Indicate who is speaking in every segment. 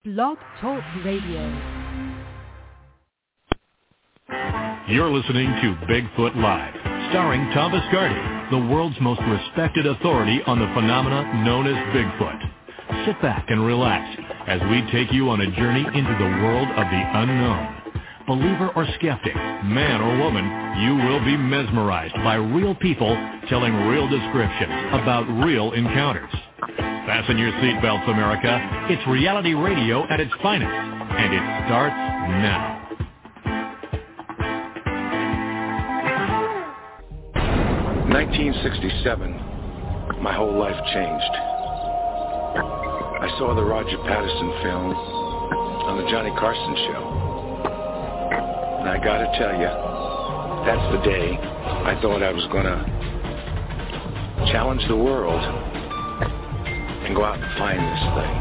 Speaker 1: Blog Talk Radio.
Speaker 2: You're listening to Bigfoot Live, starring Tom Biscardi, the world's most respected authority on the phenomena known as Bigfoot. Sit back and relax as we take you on a journey into the world of the unknown. Believer or skeptic, man or woman, you will be mesmerized by real people telling real descriptions about real encounters. Fasten your seatbelts, America. It's reality radio at its finest, and it starts now.
Speaker 3: 1967, my whole life changed. I saw the Roger Patterson film on the Johnny Carson show. And I gotta tell you, that's the day I thought I was gonna challenge the world and go out and find this thing.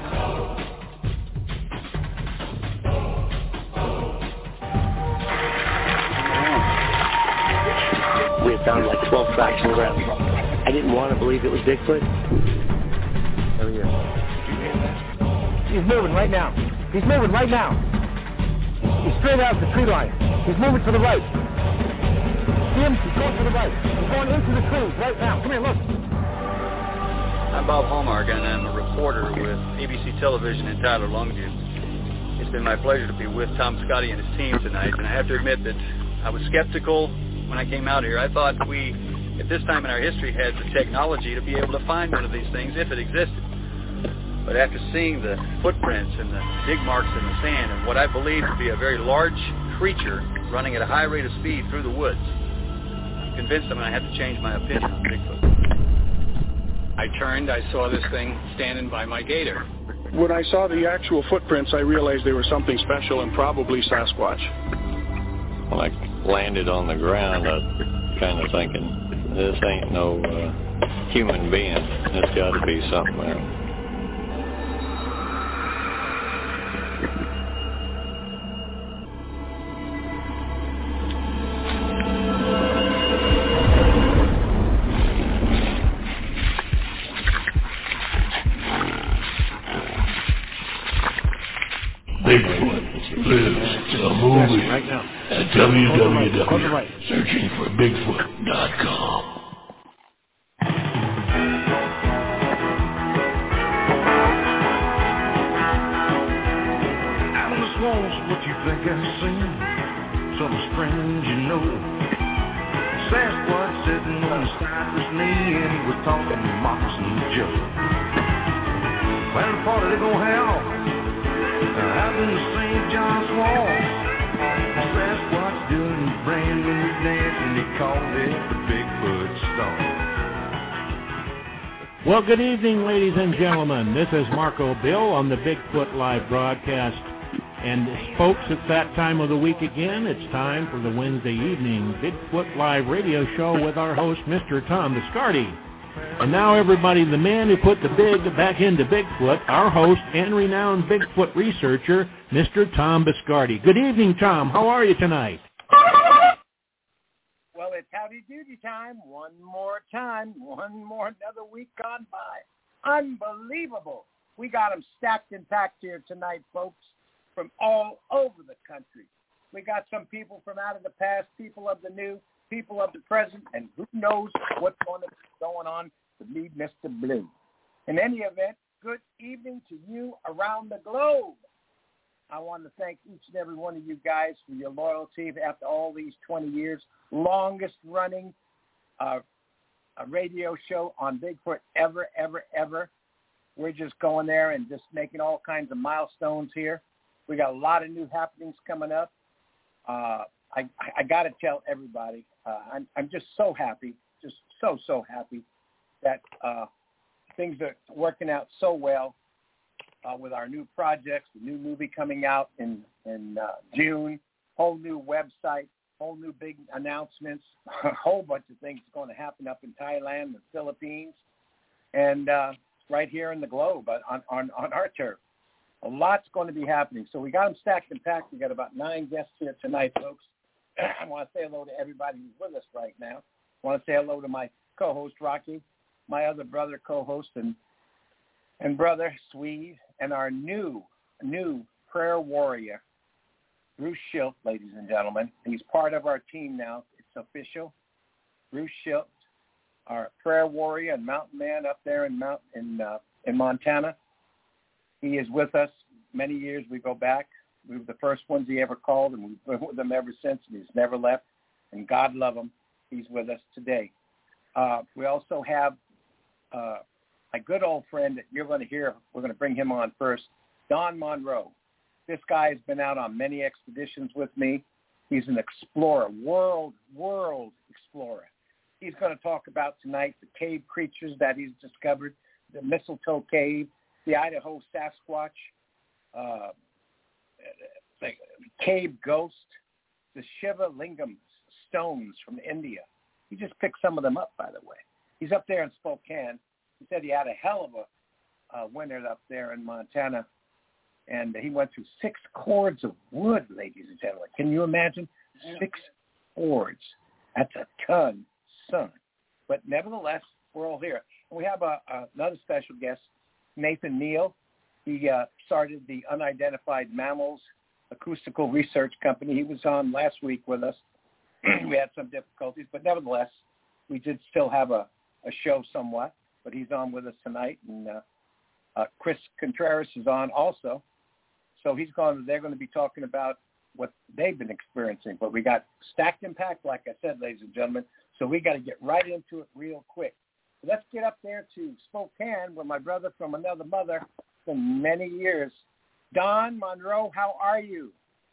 Speaker 4: We had found like 12 tracks in the ground. I didn't want to believe it was Bigfoot. Oh, yeah.
Speaker 5: He's moving right now. He's moving right now. He's straight out the tree line. He's moving to the right. See him? He's going to the right. He's going into the trees right now. Come here, look.
Speaker 6: I'm Bob Hallmark, and I'm a reporter with ABC Television in Tyler, Longview. It's been my pleasure to be with Tom Biscardi and his team tonight, and I have to admit that I was skeptical when I came out here. I thought we, at this time in our history, had the technology to be able to find one of these things if it existed. But after seeing the footprints and the dig marks in the sand and what I believe to be a very large creature running at a high rate of speed through the woods, I'm convinced I'm going to have to change my opinion on Bigfoot.
Speaker 7: I turned, I saw this thing standing by my gator.
Speaker 8: When I saw the actual footprints, I realized they were something special and probably Sasquatch.
Speaker 9: When I landed on the ground, I was kind of thinking, this ain't no human being. It's got to be something else.
Speaker 10: Bigfoot lives a movie
Speaker 5: right now.
Speaker 10: At www.searchingforbigfoot.com.
Speaker 11: Out on the swamps, what you think I've seen? Something strange, you know. Sasquatch sitting on the side of his knee, and he was talking to Moccasin Joe. Well, the party they gonna have out in the St. John swamp. Sasquatch doing his brand new dance, and he called it the Bigfoot Stomp.
Speaker 12: Well, good evening, ladies and gentlemen. This is Marco Bill on the Bigfoot Live broadcast. And folks, it's that time of the week again. It's time for the Wednesday evening Bigfoot Live radio show with our host, Mr. Tom Biscardi. And now, everybody, the man who put the big back into Bigfoot, our host and renowned Bigfoot researcher, Mr. Tom Biscardi. Good evening, Tom. How are you tonight?
Speaker 5: Well, it's howdy-doody time. One more time. Another week gone by. Unbelievable. We got them stacked and packed here tonight, folks, from all over the country. We got some people from out of the past, people of the new, people of the present, and who knows what's going on with me, Mr. Blue. In any event, good evening to you around the globe. I want to thank each and every one of you guys for your loyalty after all these 20 years. Longest running a radio show on Bigfoot ever. We're just going there and just making all kinds of milestones here. We got a lot of new happenings coming up. I got to tell everybody, I'm just so happy, just so happy that things are working out so well with our new projects, the new movie coming out in June, whole new website, whole new big announcements, a whole bunch of things going to happen up in Thailand, the Philippines, and right here in the globe on our turf. A lot's going to be happening. So we got them stacked and packed. We got about 9 guests here tonight, folks. I want to say hello to everybody who's with us right now. I want to say hello to my co-host, Rocky, my other brother co-host and brother, Swede, and our new new prayer warrior, Bruce Schilt, ladies and gentlemen. He's part of our team now. It's official. Bruce Schilt, our prayer warrior and mountain man up there in Montana. He is with us many years. We go back. We were the first ones he ever called, and we've been with him ever since, and he's never left. And God love him. He's with us today. We also have a good old friend that you're going to hear. We're going to bring him on first, Don Monroe. This guy has been out on many expeditions with me. He's an explorer, world explorer. He's going to talk about tonight the cave creatures that he's discovered, the Mistletoe Cave, the Idaho Sasquatch, the cave ghost, the Shiva Lingam stones from India. He just picked some of them up, by the way. He's up there in Spokane. He said he had a hell of a winter up there in Montana, and he went through 6 cords of wood, ladies and gentlemen. Can you imagine? 6 cords. That's a ton, son. But nevertheless, we're all here. And we have another special guest, Nathan Neal. He started the Unidentified Mammals Acoustical Research Company. He was on last week with us. We had some difficulties, but nevertheless, we did still have a show somewhat. But he's on with us tonight, and Chris Contreras is on also. So they're going to be talking about what they've been experiencing. But we got stacked and packed, like I said, ladies and gentlemen. So we got to get right into it real quick. So let's get up there to Spokane, where my brother from another mother for many years. Don Monroe, how are you?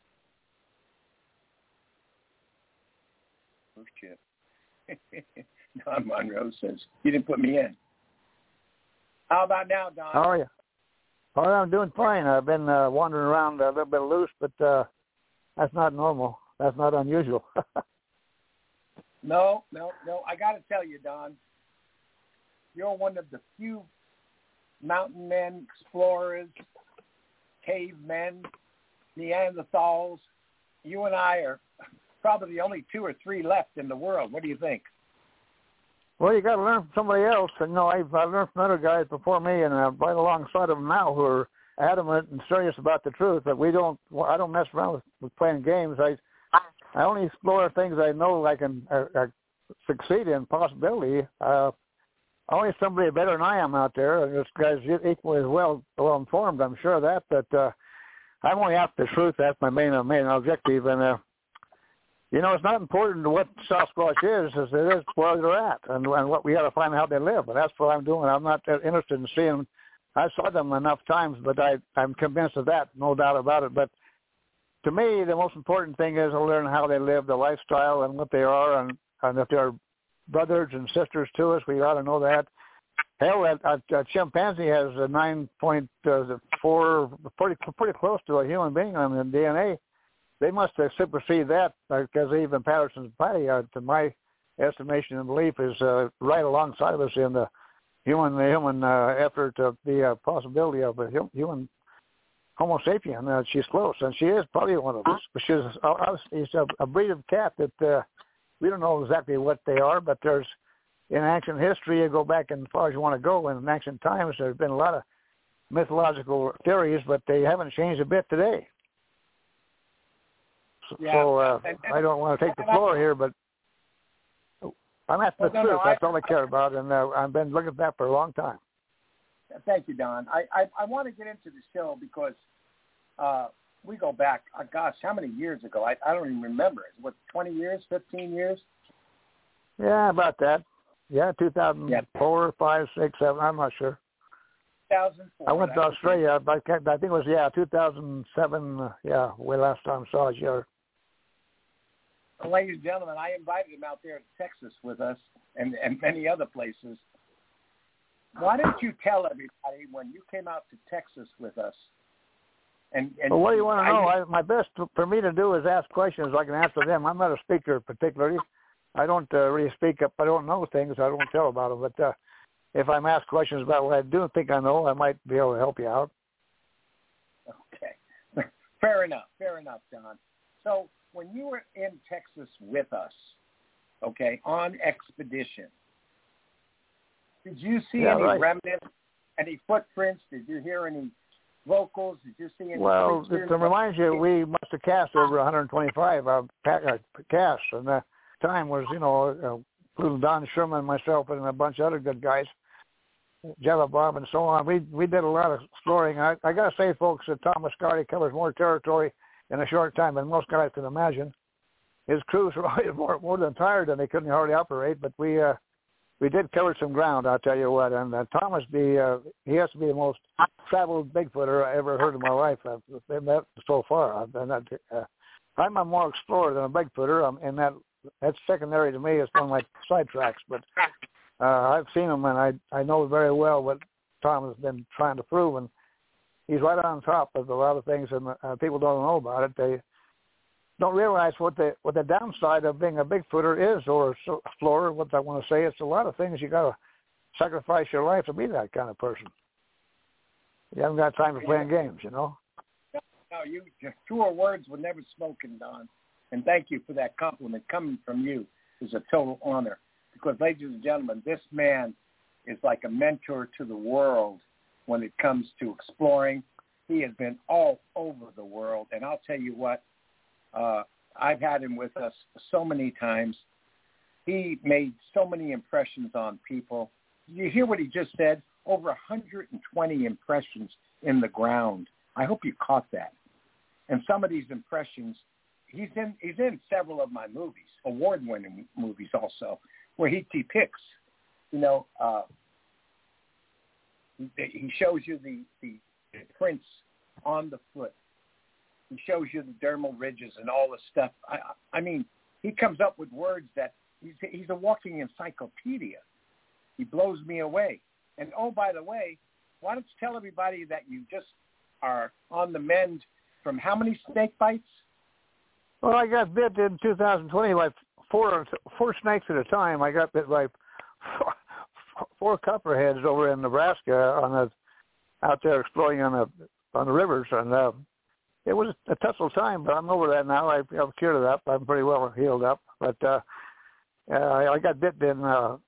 Speaker 5: Oh, shit. Don Monroe says, you didn't put me in. How about now, Don?
Speaker 13: How are you? Oh, I'm doing fine. I've been wandering around a little bit loose, but that's not normal. That's not unusual.
Speaker 5: No. I got to tell you, Don, you're one of the few mountain men, explorers, cavemen, Neanderthals. You and I are probably the only 2 or 3 left in the world. What do you think?
Speaker 13: Well, you got to learn from somebody else. And, I've learned from other guys before me, and I'm right alongside of them now who are adamant and serious about the truth. That I don't mess around with playing games. I only explore things I know I can succeed in, possibility. Only somebody better than I am out there, and this guy's equally as well informed, I'm sure of that. But I'm only after the truth. That's my main objective. And it's not important what Sasquatch is as it is where they're at and what we got to find out how they live. And that's what I'm doing. I'm not interested in seeing. I saw them enough times, but I'm convinced of that, no doubt about it. But to me, the most important thing is to learn how they live, the lifestyle, and what they are, and if they're brothers and sisters to us, we ought to know that. Hell, a chimpanzee has a 9.4, pretty close to a human being on the DNA. They must have superseded that because even Patterson's Patty, to my estimation and belief, is right alongside of us in the human effort of the possibility of a human Homo sapien. She's close, and she is probably one of us. But she's a breed of cat that we don't know exactly what they are, but there's in ancient history, you go back as far as you want to go, and in ancient times there's been a lot of mythological theories, but they haven't changed a bit today. So I don't want to take the floor here, but I'm after the truth. That's all I care about, and I've been looking at that for a long time.
Speaker 5: Thank you, Don. I want to get into the show because we go back, gosh, how many years ago? I don't even remember. What, 20 years, 15 years?
Speaker 13: Yeah, about that. Yeah, 2004, 5, 6, 7, I'm not sure.
Speaker 5: 2004.
Speaker 13: I went to Australia, but I think it was, 2007, way last time I saw it, yeah.
Speaker 5: Well, ladies and gentlemen, I invited him out there to Texas with us and many other places. Why didn't you tell everybody when you came out to Texas with us?
Speaker 13: Well, what do you want to know? My best for me to do is ask questions. I can answer them. I'm not a speaker particularly. I don't really speak up. I don't know things. I don't tell about them. But if I'm asked questions about what I do think I know, I might be able to help you out.
Speaker 5: Okay. Fair enough, Don. So when you were in Texas with us, okay, on expedition, did you see any remnants, any footprints? Did you hear any vocals? Did you see any?
Speaker 13: Well, to remind you, we must have cast over 125 casts, and the time was, including Don Sherman, myself, and a bunch of other good guys, Java Bob, and so on. We did a lot of exploring. I got to say, folks, that Tom Mascardi covers more territory in a short time than most guys can imagine. His crews were always more than tired, and they couldn't hardly operate. But we did cover some ground, I'll tell you what. And Thomas, he has to be the most traveled Bigfooter I ever heard in my life. I've met so far. I'm a more explorer than a Bigfooter, and that's secondary to me. It's one of my sidetracks. But I've seen him, and I know very well what Tom has been trying to prove, and he's right on top of a lot of things, and people don't know about it. They don't realize what the downside of being a Bigfooter is, or explorer. What I want to say, it's a lot of things you got to sacrifice your life to be that kind of person. You haven't got time for playing games, No,
Speaker 5: your truer words were never spoken, Don. And thank you for that compliment. Coming from you is a total honor. Because, ladies and gentlemen, this man is like a mentor to the world when it comes to exploring. He has been all over the world. And I'll tell you what, I've had him with us so many times. He made so many impressions on people. You hear what he just said? Over 120 impressions in the ground. I hope you caught that. And some of these impressions, he's in several of my movies, award-winning movies also, where he depicts, he shows you the prints on the foot. He shows you the dermal ridges and all the stuff. I mean, he comes up with words that he's a walking encyclopedia. He blows me away. And, oh, by the way, why don't you tell everybody that you just are on the mend from how many snake bites?
Speaker 13: Well, I got bit in 2020 by four snakes at a time. I got bit by four copperheads over in Nebraska out there exploring on the rivers, and it was a tough little time. But I'm over that now. I've cured of that. I'm pretty well healed up. But I got bit in.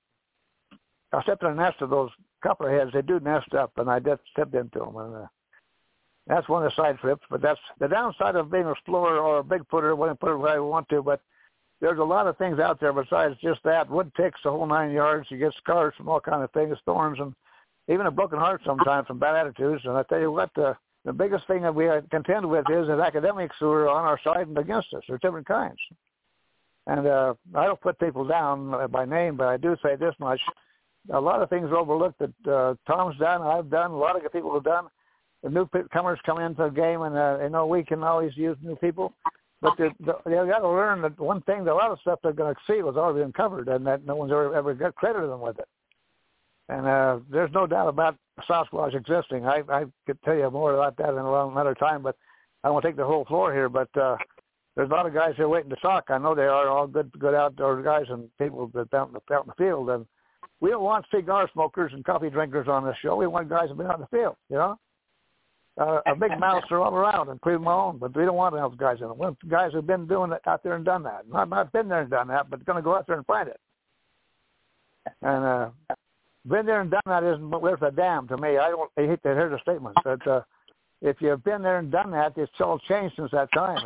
Speaker 13: I stepped in a nest of those copperheads. They do nest up, and I just stepped into them, and that's one of the side trips. But that's the downside of being an explorer or a Bigfooter. I wouldn't put it where I want to, but there's a lot of things out there besides just that. Wood ticks, the whole 9 yards. You get scars from all kind of things, thorns, and even a broken heart sometimes from bad attitudes. And I tell you what, the biggest thing that we contend with is that academics who are on our side and against us. There's different kinds. And I don't put people down by name, but I do say this much. A lot of things are overlooked that Tom's done, I've done, a lot of people have done. The newcomers come into the game, and we can always use new people. But they've got to learn that one thing, that a lot of stuff they're going to see was already been covered, and that no one's ever got credited them with it. And there's no doubt about Sasquatch existing. I could tell you more about that in another time, but I won't take the whole floor here. But there's a lot of guys here waiting to talk. I know they are all good outdoor guys and people that out in the field. And we don't want cigar smokers and coffee drinkers on this show. We want guys who've been out in the field, A big mouths are all around, including my own, but we don't want those guys in them. We want guys who've been doing it out there and done that. Not been there and done that, but going to go out there and find it. And been there and done that isn't worth a damn to me. I hate to hear the statement, but if you've been there and done that, it's all changed since that time,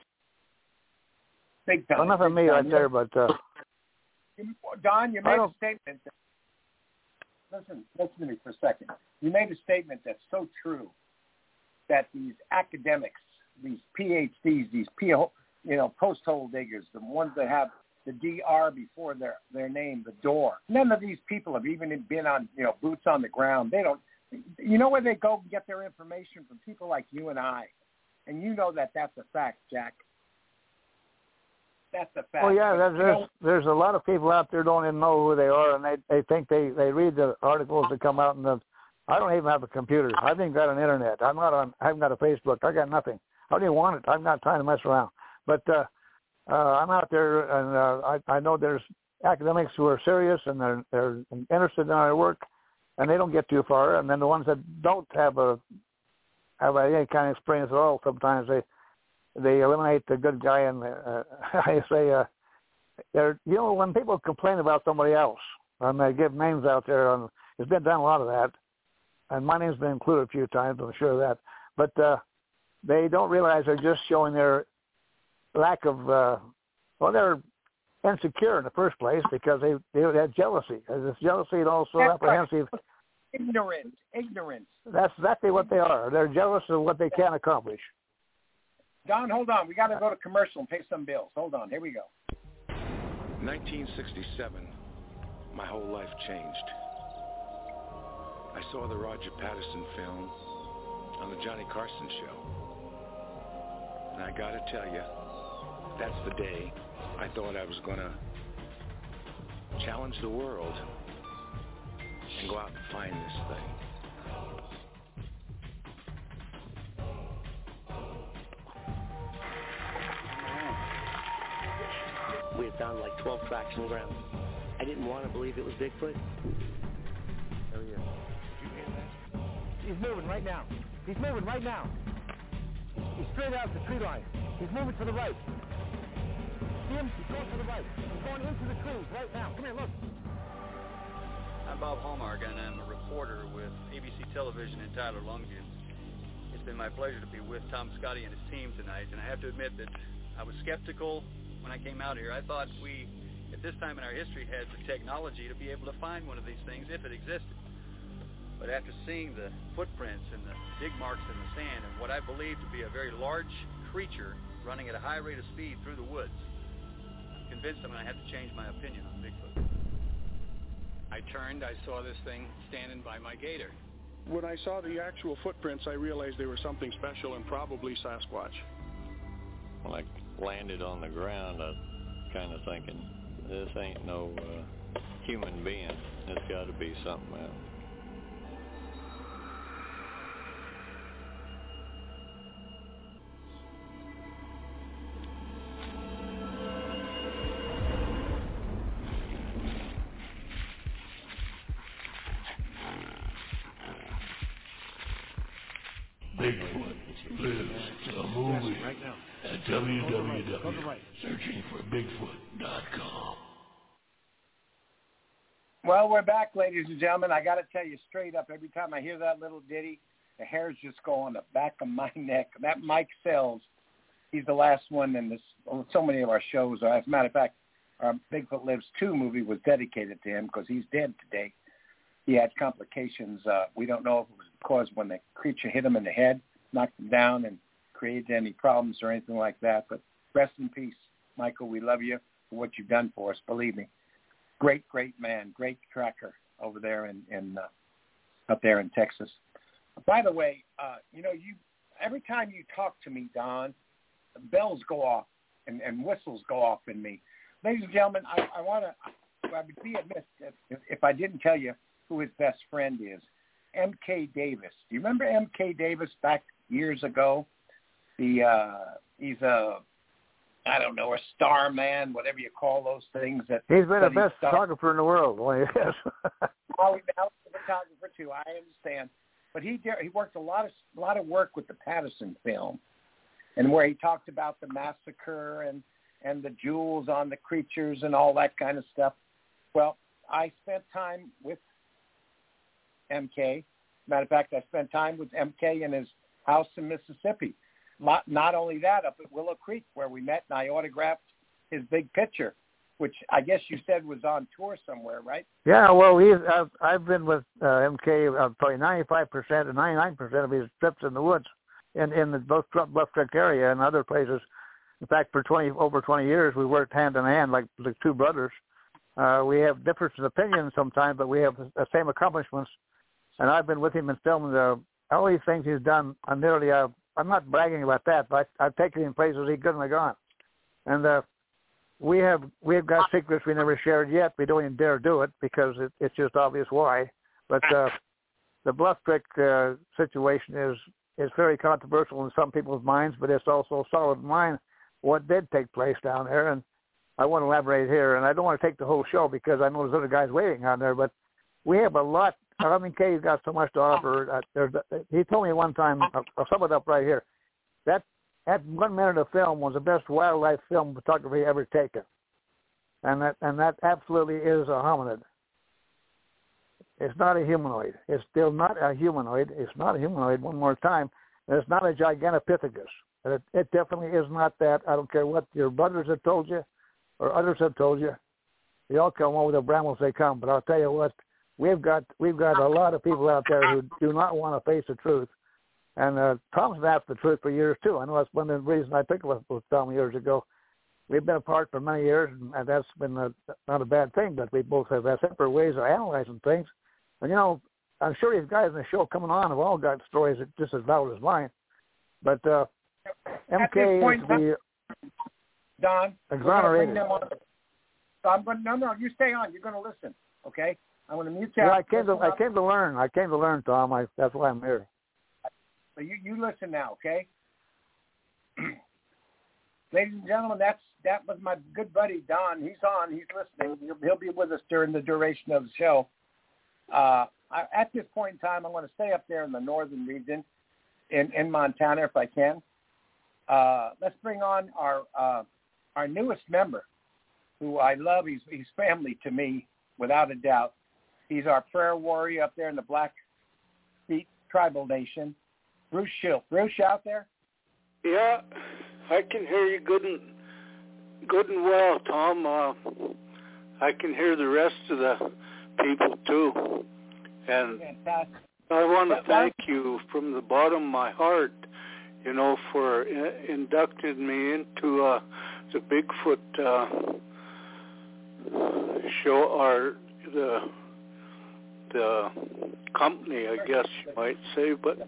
Speaker 5: Big time.
Speaker 13: Well, enough of me right there, but
Speaker 5: Don, you made a statement. Listen to me for a second. You made a statement that's so true, that these academics, these PhDs, these post-hole diggers, the ones that have the DR before their name, the door. None of these people have even been on, boots on the ground. They don't. You know where they go and get their information? From people like you and I, and that's a fact, Jack. That's a fact.
Speaker 13: Oh yeah, there's a lot of people out there don't even know who they are, and they think they read the articles that come out, and I don't even have a computer. I haven't even got an internet. I haven't got a Facebook. I got nothing. I don't even want it. I'm not trying to mess around. But I'm out there, and I know there's academics who are serious and they're interested in their work, and they don't get too far. And then the ones that don't have any kind of experience at all, sometimes they eliminate the good guy, and I say, when people complain about somebody else, and they give names out there, there's been done a lot of that, and my name's been included a few times, I'm sure of that. but they don't realize they're just showing their lack of, they're insecure in the first place because they have jealousy. There's jealousy and also apprehensive.
Speaker 5: Ignorance.
Speaker 13: That's exactly what they are. They're jealous of what they can't accomplish.
Speaker 5: Don, hold on. We got to go to commercial and pay some bills. Hold on. Here we go.
Speaker 3: 1967, my whole life changed. I saw the Roger Patterson film on the Johnny Carson show. And I got to tell you, that's the day I thought I was going to challenge the world and go out and find this thing.
Speaker 4: We had found like 12 tracks in the ground. I didn't want to believe it was Bigfoot.
Speaker 14: Oh, yeah. Did you hear that? He's moving right now. He's moving right now. He's straight out the tree line. He's moving to the right. See him? He's going to the right. He's going into the trees right now. Come here, look.
Speaker 6: I'm Bob Hallmark, and I'm a reporter with ABC Television in Tyler, Longview. It's been my pleasure to be with Tom Scotty and his team tonight, and I have to admit that I was skeptical when I came out here. I thought we, at this time in our history, had the technology to be able to find one of these things if it existed. But after seeing the footprints and the dig marks in the sand and what I believe to be a very large creature running at a high rate of speed through the woods, I'm convinced I'm going to have to change my opinion on Bigfoot.
Speaker 7: I turned, I saw this thing standing by my gator.
Speaker 8: When I saw the actual footprints, I realized they were something special and probably Sasquatch.
Speaker 9: When I landed on the ground, I was kind of thinking, this ain't no human being. It's got to be something else.
Speaker 10: Bigfoot lives the movie at www.searchingforbigfoot.com.
Speaker 5: Well, we're back, ladies and gentlemen. I got to tell you straight up, every time I hear that little ditty, the hairs just go on the back of my neck. That Mike Sells, he's the last one in this. So many of our shows are. As a matter of fact, our Bigfoot Lives 2 movie was dedicated to him because he's dead today. He had complications. We don't know if it was caused when the creature hit him in the head, knocked him down, and created any problems or anything like that. But rest in peace, Michael. We love you for what you've done for us. Believe me, great man, great tracker over there up there in Texas. By the way, you every time you talk to me, Don, bells go off and whistles go off in me. Ladies and gentlemen, I would be amiss if I didn't tell you who his best friend is. M.K. Davis. Do you remember M.K. Davis back years ago? He's a star man, whatever you call those things.
Speaker 13: He's been the best photographer in the world. Well, yes.
Speaker 5: Now he's a photographer too. I understand, but he worked a lot of work with the Patterson film, and where he talked about the massacre and the jewels on the creatures and all that kind of stuff. Well, I spent time with MK. Matter of fact, I spent time with MK in his house in Mississippi. Not only that, up at Willow Creek where we met, and I autographed his big picture, which I guess you said was on tour somewhere, right?
Speaker 13: Yeah, well, I've been with MK probably 95% and 99% of his trips in the woods in the both Bluff Creek area and other places. In fact, for over 20 years, we worked hand in hand like two brothers. We have different opinions sometimes, but we have the same accomplishments. And I've been with him and filmed all these things he's done. I'm not bragging about that, but I've taken him places he couldn't have gone. And we have got secrets we never shared yet. We don't even dare do it because it's just obvious why. But the Bluff Creek situation is very controversial in some people's minds, but it's also solid in mine what did take place down there. And I want to elaborate here, and I don't want to take the whole show because I know there's other guys waiting on there, but we have a lot. Kay's got so much to offer. He told me one time, I'll sum it up right here, that 1 minute of film was the best wildlife film photography ever taken. And that absolutely is a hominid. It's not a humanoid. It's still not a humanoid. It's not a humanoid, one more time. And it's not a Gigantopithecus. It definitely is not that. I don't care what your brothers have told you or others have told you. They all come over the brambles they come. But I'll tell you what, we've got a lot of people out there who do not want to face the truth. And Tom's been after the truth for years, too. I know that's one of the reasons I picked up with Tom years ago. We've been apart for many years, and that's been not a bad thing, but we both have separate ways of analyzing things. And, I'm sure these guys in the show coming on have all got stories that just as valid as mine. But MK is the
Speaker 5: Don,
Speaker 13: exonerated.
Speaker 5: So I'm going. No, you stay on. You're going to listen, okay? I'm going to mute you.
Speaker 13: Yeah, I came to learn. I came to learn, Tom. That's why I'm here.
Speaker 5: So you listen now, okay? Ladies and gentlemen, that was my good buddy Don. He's on. He's listening. He'll be with us during the duration of the show. At this point in time, I'm going to stay up there in the northern region, in Montana, if I can. Let's bring on our newest member, who I love. He's family to me, without a doubt. He's our prayer warrior up there in the Blackfeet Tribal Nation. Bruce Schilt. Bruce, you out there?
Speaker 15: Yeah, I can hear you good and well, Tom. I can hear the rest of the people too. And
Speaker 5: fantastic.
Speaker 15: I want to thank you from the bottom of my heart, for inducting me into the Bigfoot show, or the company, I guess you might say. But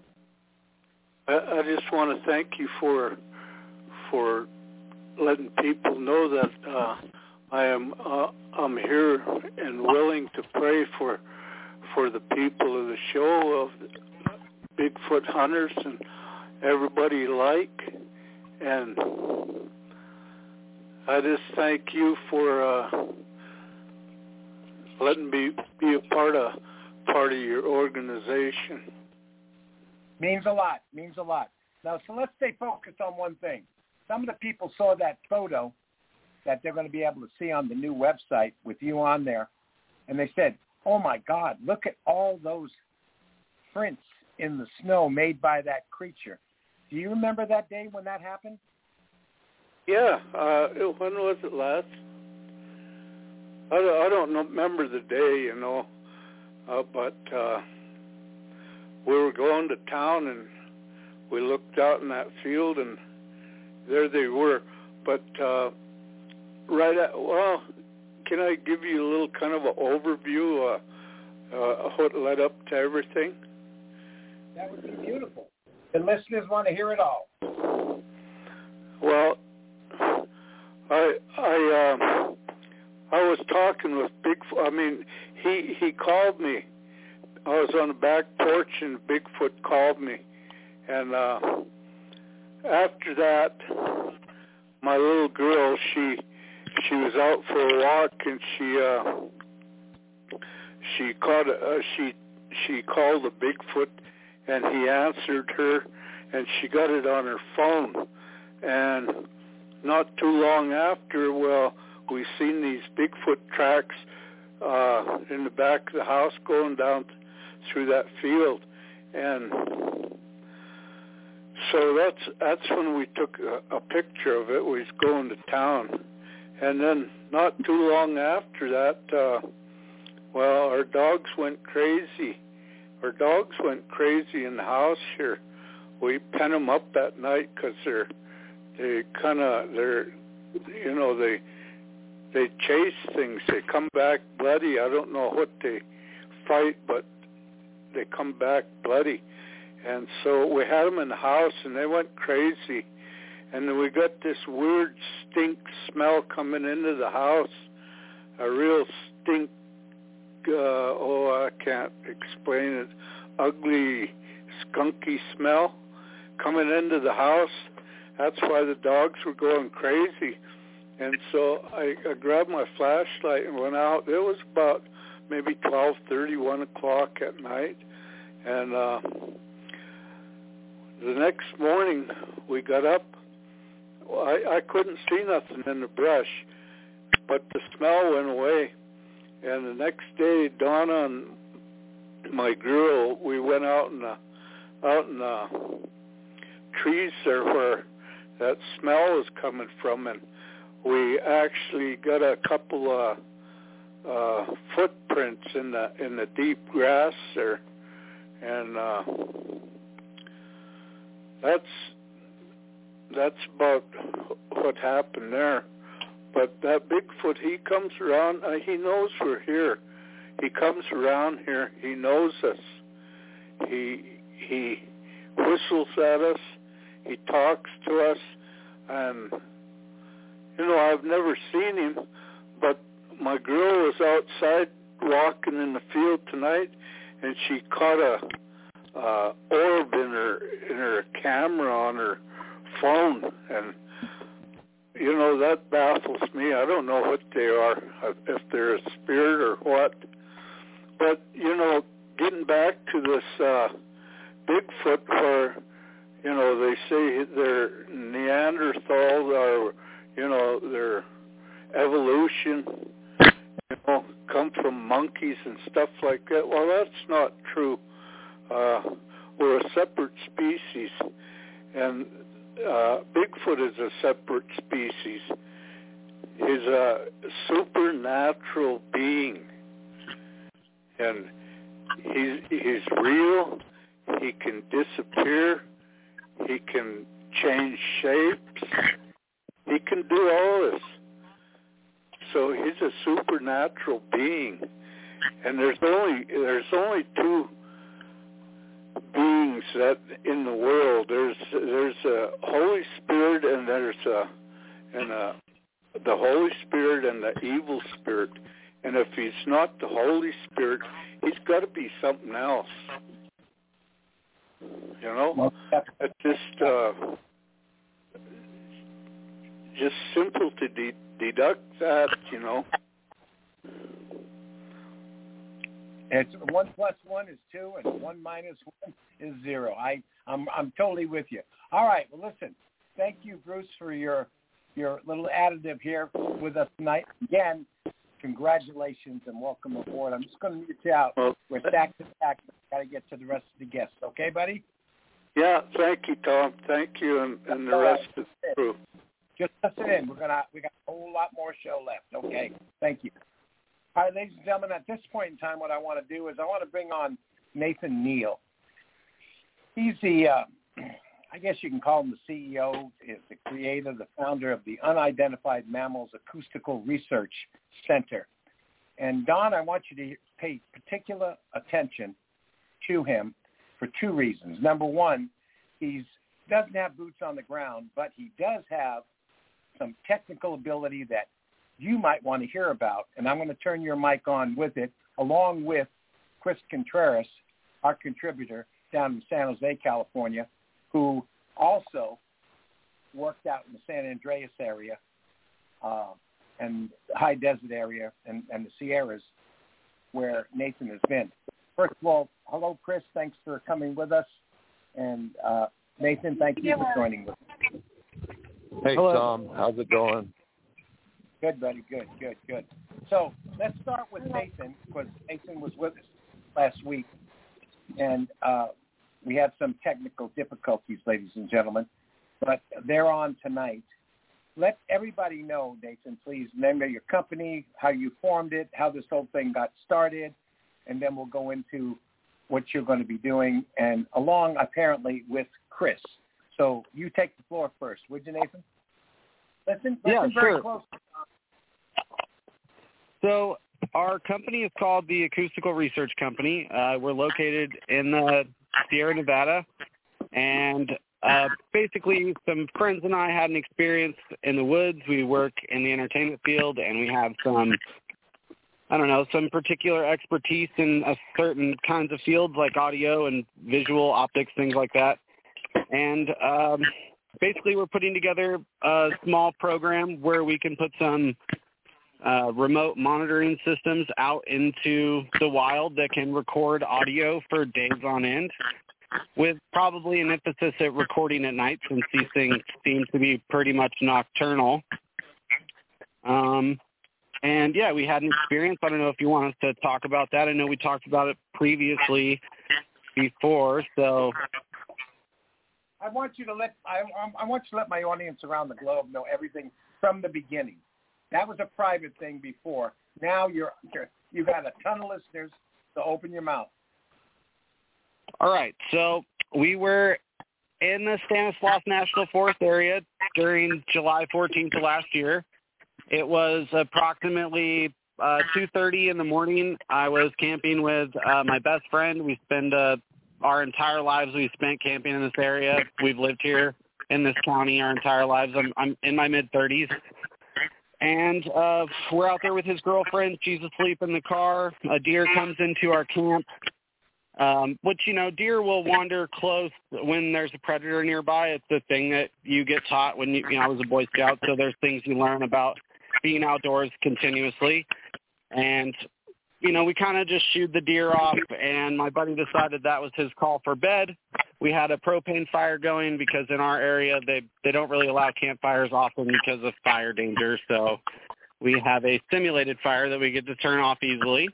Speaker 15: I just want to thank you for letting people know that I'm here and willing to pray for the people of the show, of the Bigfoot hunters and everybody alike. And I just thank you for letting me be a part of your organization.
Speaker 5: Means a lot. Now, so let's stay focused on one thing. Some of the people saw that photo that they're going to be able to see on the new website with you on there, and they said, oh, my God, look at all those prints in the snow made by that creature. Do you remember that day when that happened?
Speaker 15: Yeah. When was it last? I don't remember the day, but we were going to town, and we looked out in that field, and there they were. But can I give you a little kind of an overview of what led up to everything?
Speaker 5: That would be beautiful. The listeners want to hear it all.
Speaker 15: Well, I was talking with Bigfoot. I mean, he called me. I was on the back porch, and Bigfoot called me. And after that, my little girl, she was out for a walk, and she called the Bigfoot, and he answered her, and she got it on her phone. And not too long after, we seen these Bigfoot tracks in the back of the house going down through that field. And so that's when we took a picture of it. We was going to town. And then not too long after that, our dogs went crazy. Our dogs went crazy in the house here. We pen them up that night because they chase things. They come back bloody. I don't know what they fight, but they come back bloody. And so we had them in the house, and they went crazy. And then we got this weird stink smell coming into the house, a real stink, I can't explain it, ugly, skunky smell coming into the house. That's why the dogs were going crazy. And so I grabbed my flashlight and went out. It was about maybe 12:30, 1 o'clock at night. And the next morning we got up. I couldn't see nothing in the brush, but the smell went away. And the next day, Donna and my girl, we went out in the trees there where that smell is coming from, and we actually got a couple of footprints in the deep grass there, and that's about what happened there. But that Bigfoot, he comes around. He knows we're here. He comes around here. He knows us. He whistles at us. He talks to us, and I've never seen him, but my girl was outside walking in the field tonight, and she caught a orb in her camera on her phone, and that baffles me. I don't know what they are, if they're a spirit or what. But getting back to this Bigfoot, where they say they're Neanderthals, or their evolution, come from monkeys and stuff like that. Well, that's not true. We're a separate species, and Bigfoot is a separate species. He's a supernatural being, and he's real. He can disappear. He can change shapes. He can do all this. So he's a supernatural being, and there's only two beings that in the world. There's a Holy Spirit, and the Holy Spirit and the evil spirit. And if he's not the Holy Spirit, he's got to be something else. It's just simple to deduct that.
Speaker 5: It's 1 + 1 is 2, and 1 - 1 is 0. I'm totally with you. All right. Well, listen. Thank you, Bruce, for your little additive here with us tonight. Again, congratulations and welcome aboard. I'm just going to mute you out. We're stacked to stack. Got to get to the rest of the guests. Okay, buddy?
Speaker 15: Yeah. Thank you, Tom. Thank you, and the rest of the crew.
Speaker 5: Just listen in. We got a whole lot more show left. Okay. Thank you. All right, ladies and gentlemen, at this point in time, what I want to do is I want to bring on Nathan Neal. He's the, I guess you can call him the CEO, is the creator, the founder of the Unidentified Mammals Acoustical Research Center. And, Don, I want you to pay particular attention to him for two reasons. Number one, he doesn't have boots on the ground, but he does have some technical ability that you might want to hear about, and I'm going to turn your mic on with it, along with Chris Contreras, our contributor down in San Jose, California, who also worked out in the San Andreas area and the high desert area and the Sierras where Nathan has been. First of all, hello, Chris. Thanks for coming with us. And Nathan, thank you for joining us.
Speaker 16: Hey,
Speaker 5: hello.
Speaker 16: Tom. How's it going?
Speaker 5: Good, buddy. Good. So let's start with Nathan, because Nathan was with us last week, and we had some technical difficulties, ladies and gentlemen, but they're on tonight. Let everybody know, Nathan, please, name your company, how you formed it, how this whole thing got started, and then we'll go into what you're going to be doing, and along, apparently, with Chris. So you take the floor first, would you, Nathan? Listen very
Speaker 16: sure.
Speaker 5: close.
Speaker 17: So our company is called the Acoustical Research Company. We're located in the Sierra Nevada, and basically some friends and I had an experience in the woods. We work in the entertainment field, and we have some particular expertise in a certain kinds of fields like audio and visual, optics, things like that. And basically we're putting together a small program where we can put some remote monitoring systems out into the wild that can record audio for days on end, with probably an emphasis at recording at night, since these things seem to be pretty much nocturnal. And yeah, we had an experience. I don't know if you want us to talk about that. I know we talked about it previously before, so
Speaker 5: I want you to let my audience around the globe know everything from the beginning. That was a private thing before. Now you got a ton of listeners, so open your mouth.
Speaker 17: All right. So we were in the Stanislaus National Forest area during July 14th of last year. It was approximately 2:30 in the morning. I was camping with my best friend. We spend our entire lives we spent camping in this area. We've lived here in this county our entire lives. I'm in my mid-30s. And we're out there with his girlfriend. She's asleep in the car. A deer comes into our camp, which, deer will wander close when there's a predator nearby. It's the thing that you get taught when I was a Boy Scout, so there's things you learn about being outdoors continuously. And, we kind of just shooed the deer off, and my buddy decided that was his call for bed. We had a propane fire going because in our area they don't really allow campfires often because of fire danger. So we have a simulated fire that we get to turn off easily.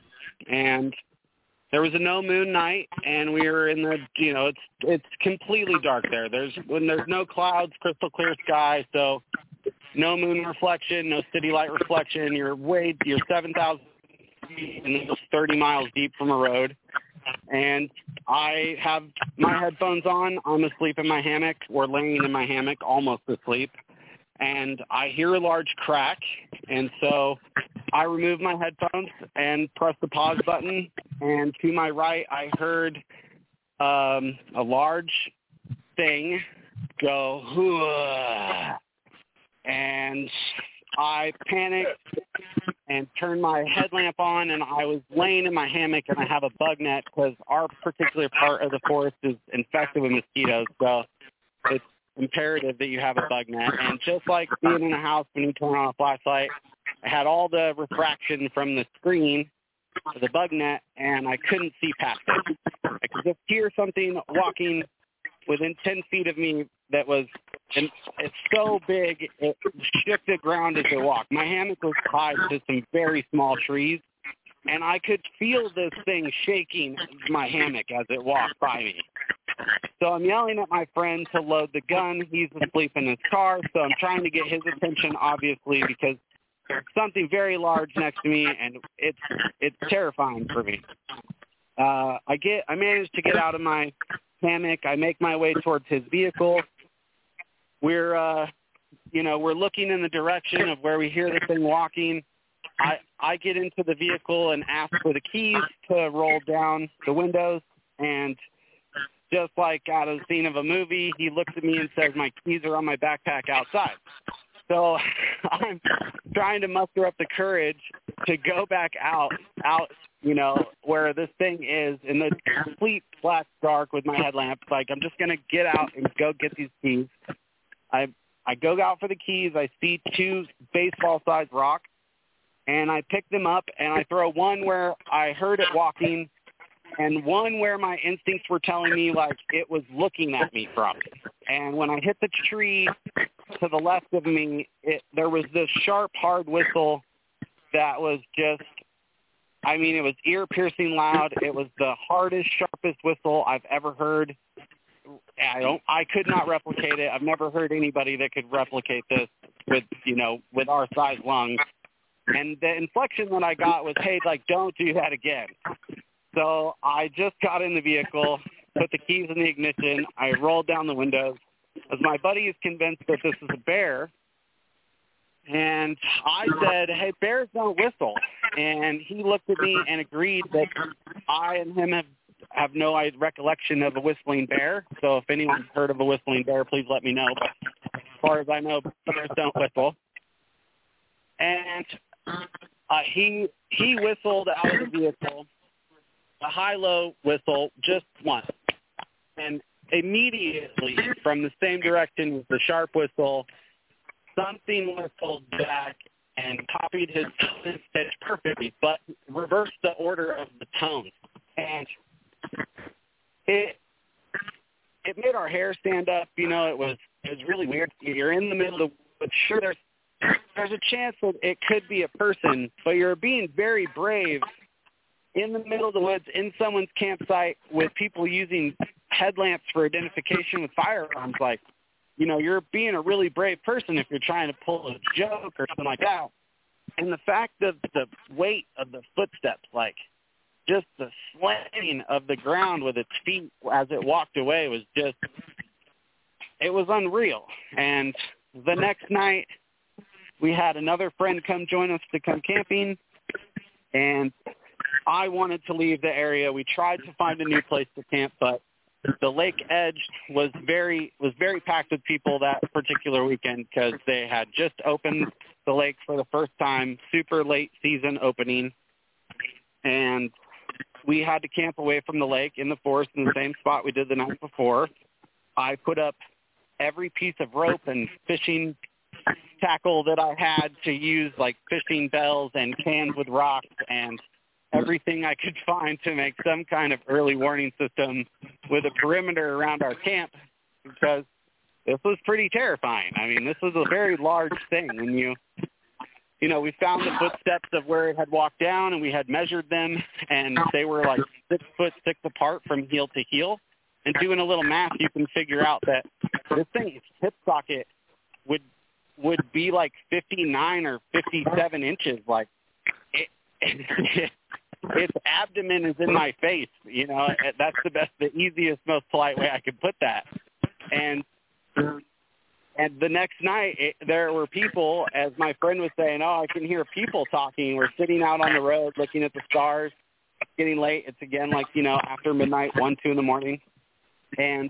Speaker 17: And there was a no moon night, and we were in the, it's completely dark there. There's no clouds, crystal clear sky, so no moon reflection, no city light reflection. You're 7,000 feet and 30 miles deep from a road. And I have my headphones on. I'm asleep in my hammock or laying in my hammock, almost asleep. And I hear a large crack. And so I remove my headphones and press the pause button. And to my right, I heard a large thing go, "Hooah." And I panicked and turned my headlamp on, and I was laying in my hammock, and I have a bug net because our particular part of the forest is infested with mosquitoes, so it's imperative that you have a bug net. And just like being in a house when you turn on a flashlight, I had all the refraction from the screen to the bug net, and I couldn't see past it. I could just hear something walking within 10 feet of me that was, and it's so big, it shook the ground as it walked. My hammock was tied to some very small trees, and I could feel this thing shaking my hammock as it walked by me. So I'm yelling at my friend to load the gun. He's asleep in his car, so I'm trying to get his attention, obviously, because there's something very large next to me, and it's terrifying for me. I managed to get out of my hammock. I make my way towards his vehicle. We're looking in the direction of where we hear the thing walking. I get into the vehicle and ask for the keys to roll down the windows, and just like out of the scene of a movie, he looks at me and says, "My keys are on my backpack outside." So I'm trying to muster up the courage to go back out, where this thing is in the complete black dark with my headlamp. Like, I'm just going to get out and go get these keys. I go out for the keys. I see 2 baseball-sized rocks, and I pick them up, and I throw one where I heard it walking and one where my instincts were telling me, like, it was looking at me from. And when I hit the tree to the left of me, there was this sharp, hard whistle that was just, it was ear-piercing loud. It was the hardest, sharpest whistle I've ever heard. I could not replicate it. I've never heard anybody that could replicate this with our size lungs. And the inflection that I got was, "Hey, don't do that again." So I just got in the vehicle, put the keys in the ignition. I rolled down the windows. As my buddy is convinced that this is a bear, and I said, "Hey, bears don't whistle." And he looked at me and agreed that I and him have no recollection of a whistling bear. So if anyone's heard of a whistling bear, please let me know. But as far as I know, bears don't whistle. And he whistled out of the vehicle, a high-low whistle, just once. And immediately from the same direction with the sharp whistle, something whistled back and copied his tone pitch perfectly, but reversed the order of the tones. And it made our hair stand up. It was really weird. You're in the middle of the woods. Sure, there's a chance that it could be a person, but you're being very brave in the middle of the woods in someone's campsite with people using headlamps for identification with firearms. Like, you're being a really brave person if you're trying to pull a joke or something like that. And the fact of the weight of the footsteps, like just the slaying of the ground with its feet as it walked away was just, it was unreal. And the next night we had another friend come join us to come camping, and I wanted to leave the area. We tried to find a new place to camp, but the lake edge was very packed with people that particular weekend because they had just opened the lake for the first time, super late season opening, and we had to camp away from the lake in the forest in the same spot we did the night before. I put up every piece of rope and fishing tackle that I had to use, like fishing bells and cans with rocks and everything I could find to make some kind of early warning system with a perimeter around our camp, because this was pretty terrifying. I mean, this was a very large thing. When we found the footsteps of where it had walked down, and we had measured them, and they were like 6 foot 6 apart from heel to heel. And doing a little math, you can figure out that this thing's hip socket would be like 59 or 57 inches. Like its abdomen is in my face. That's the easiest, most polite way I could put that. And the next night, there were people, as my friend was saying, I can hear people talking. We're sitting out on the road looking at the stars. It's getting late. It's again like, after midnight, 1, 2 in the morning. And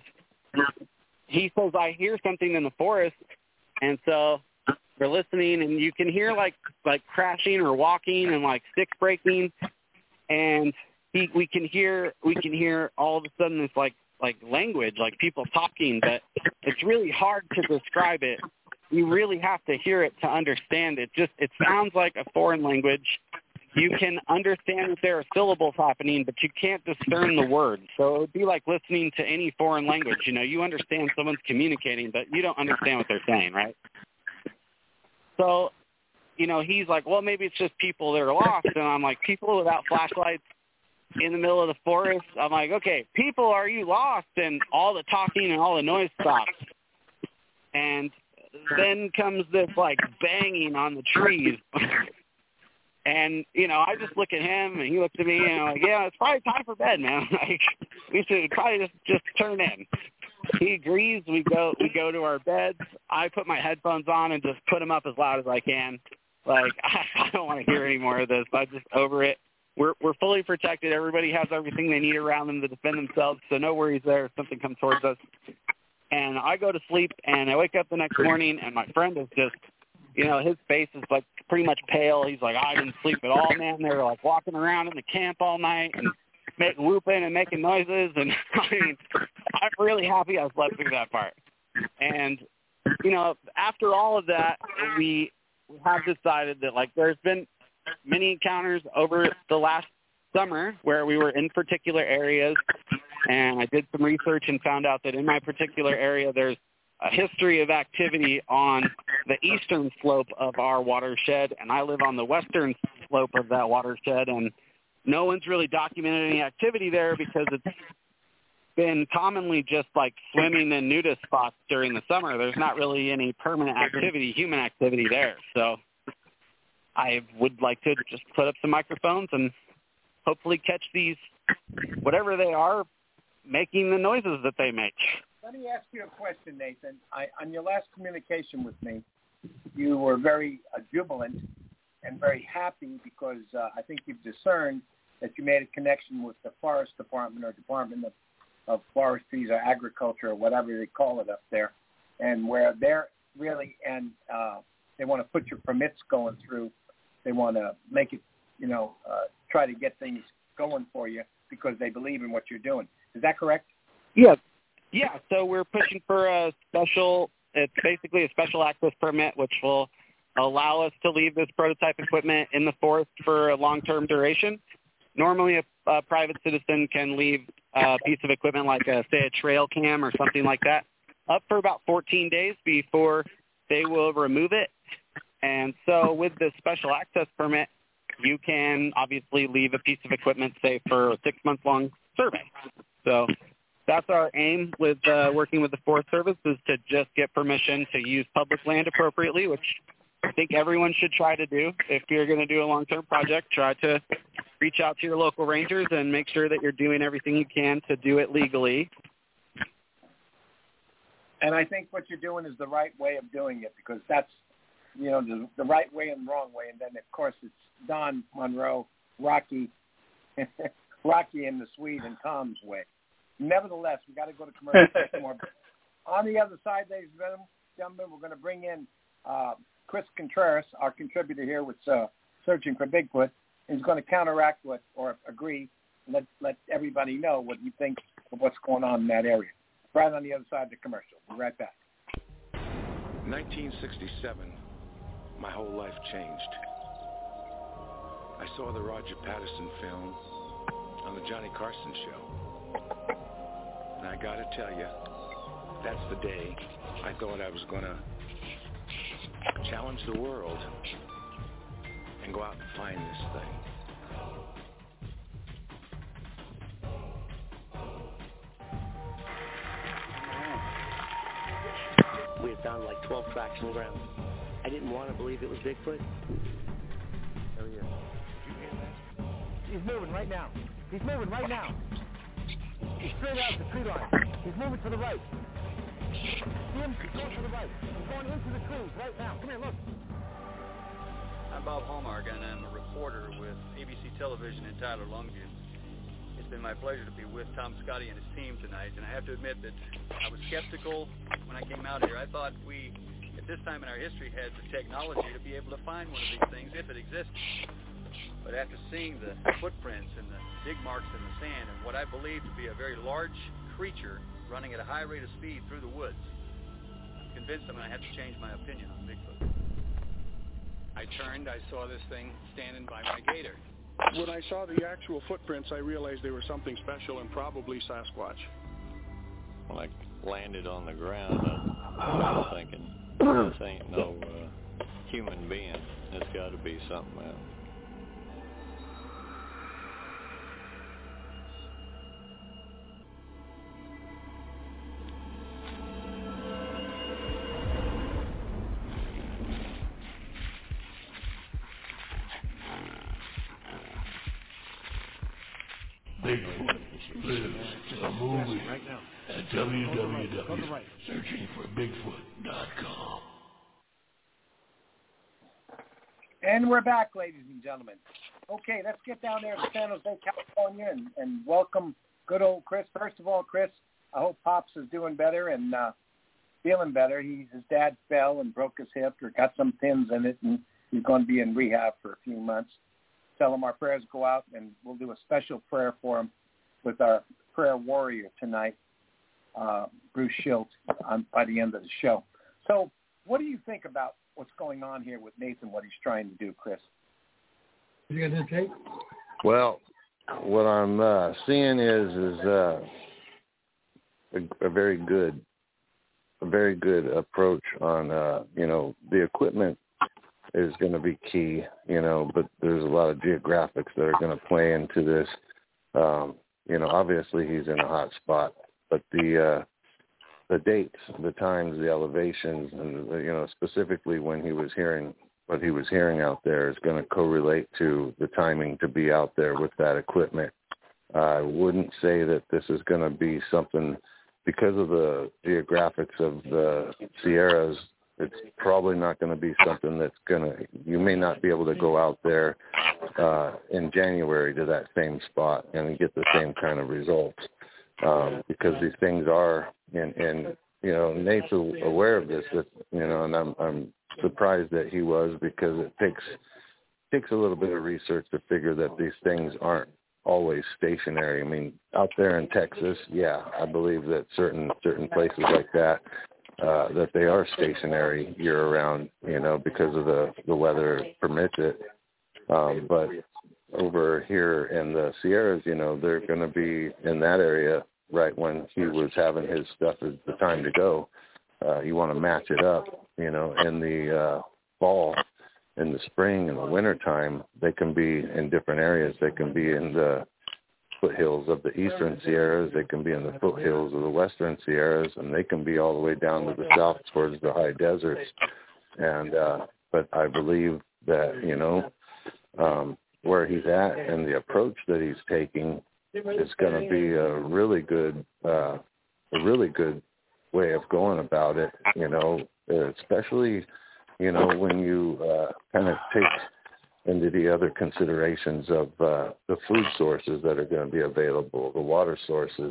Speaker 17: he says, I hear something in the forest. And so we're listening, and you can hear like crashing or walking and like sticks breaking. And we can hear all of a sudden this like language, like people talking, but it's really hard to describe it. You really have to hear it to understand it. It sounds like a foreign language. You can understand that there are syllables happening, but you can't discern the words. So it would be like listening to any foreign language. You understand someone's communicating, but you don't understand what they're saying, right? So, he's like, well, maybe it's just people that are lost. And I'm like, people without flashlights in the middle of the forest? I'm like, okay, people, are you lost? And all the talking and all the noise stops. And then comes this, like, banging on the trees. And, I just look at him, and he looks at me, and I'm like, yeah, it's probably time for bed, man. Like, we should probably just turn in. He agrees. We go to our beds. I put my headphones on and just put them up as loud as I can. Like, I don't want to hear any more of this. I'm just over it. We're fully protected. Everybody has everything they need around them to defend themselves, so no worries there if something comes towards us. And I go to sleep, and I wake up the next morning, and my friend is just, his face is, like, pretty much pale. He's like, I didn't sleep at all, man. They were, like, walking around in the camp all night and whooping and making noises. And, I mean, I'm really happy I slept through that part. And, after all of that, we have decided that, like, there's been many encounters over the last summer where we were in particular areas, and I did some research and found out that in my particular area there's a history of activity on the eastern slope of our watershed, and I live on the western slope of that watershed, and no one's really documented any activity there because it's been commonly just like swimming and nudist spots during the summer. There's not really any permanent activity, human activity there. So I would like to just put up some microphones and hopefully catch these, whatever they are, making the noises that they make.
Speaker 5: Let me ask you a question, Nathan. On your last communication with me, you were very jubilant and very happy because I think you've discerned that you made a connection with the Forest Department or Department of Forestries or Agriculture or whatever they call it up there, and where they're really, and they want to put your permits going through. They want to make it, try to get things going for you because they believe in what you're doing. Is that correct?
Speaker 17: Yeah. Yeah, so we're pushing for it's basically a special access permit, which will allow us to leave this prototype equipment in the forest for a long-term duration. Normally, a private citizen can leave a piece of equipment like, say, a trail cam or something like that up for about 14 days before they will remove it. And so with this special access permit, you can obviously leave a piece of equipment, say, for a 6-month-long survey. So that's our aim with working with the Forest Service, is to just get permission to use public land appropriately, which I think everyone should try to do. If you're going to do a long-term project, try to reach out to your local rangers and make sure that you're doing everything you can to do it legally.
Speaker 5: And I think what you're doing is the right way of doing it, because that's, the right way and the wrong way. And then, of course, it's Don Monroe, Rocky and the Swede and Tom's way. Nevertheless, we got to go to commercial more. On the other side, ladies and gentlemen, we're going to bring in Chris Contreras, our contributor here with Searching for Bigfoot. He's going to counteract or agree, and let everybody know what he thinks of what's going on in that area. Right on the other side of the commercial. We'll be right back.
Speaker 3: 1967, my whole life changed. I saw the Roger Patterson film on the Johnny Carson show. And I got to tell you, that's the day I thought I was going to challenge the world and go out and find this thing.
Speaker 4: We had found like 12 tracks in the ground. I didn't want to believe it was Bigfoot.
Speaker 14: Oh, yeah. Did you hear that? He's moving right now. He's moving right now. He's straight out the tree line. He's moving to the right. See him? He's going to the right. He's going into the trees right now. Come here, look.
Speaker 6: I'm Bob Hallmark, and I'm a reporter with ABC Television in Tyler, Longview. It's been my pleasure to be with Tom Scotty and his team tonight, and I have to admit that I was skeptical when I came out here. I thought we, at this time in our history, had the technology to be able to find one of these things if it existed. But after seeing the footprints and the dig marks in the sand and what I believe to be a very large creature running at a high rate of speed through the woods, I'm convinced I'm going to have to change my opinion on Bigfoot.
Speaker 7: I turned, I saw this thing standing by my gator.
Speaker 8: When I saw the actual footprints, I realized they were something special and probably Sasquatch.
Speaker 9: When I landed on the ground, I was thinking, this ain't no human being. It's got to be something else.
Speaker 10: Bigfoot lives, a movie at www.searchingforbigfoot.com.
Speaker 5: And we're back, ladies and gentlemen. Okay, let's get down there to San Jose, California, and welcome good old Chris. First of all, Chris, I hope Pops is doing better and feeling better. His dad fell and broke his hip or got some pins in it, and he's going to be in rehab for a few months. Tell him our prayers go out, and we'll do a special prayer for him with our prayer warrior tonight, Bruce Schilt, by the end of the show. So what do you think about what's going on here with Nathan, what he's trying to do, Chris?
Speaker 16: You got that tape? Well, what I'm seeing is a very good approach on, the equipment is going to be key, but there's a lot of geographics that are going to play into this. Obviously he's in a hot spot, but the dates, the times, the elevations, and, specifically when he was hearing what he was hearing out there is going to correlate to the timing to be out there with that equipment. I wouldn't say that this is going to be something, because of the geographics of the Sierras, it's probably not going to be something that's you may not be able to go out there in January to that same spot and get the same kind of results, because these things are, and Nate's aware of this, and I'm surprised that he was, because it takes a little bit of research to figure that these things aren't always stationary. I mean, out there in Texas, yeah, I believe that certain places like that, that they are stationary year-round, because of the weather permits it. But over here in the Sierras, they're going to be in that area right when he was having his stuff is the time to go. You want to match it up, in the fall, in the spring, and the winter time. They can be in different areas. They can be in the foothills of the eastern Sierras. They can be in the foothills of the western Sierras, and they can be all the way down to the south towards the high deserts. And but I believe that, you know, where he's at and the approach that he's taking is going to be a really good way of going about it, you know, especially, you know, when you kind of take into the other considerations of the food sources that are going to be available, the water sources.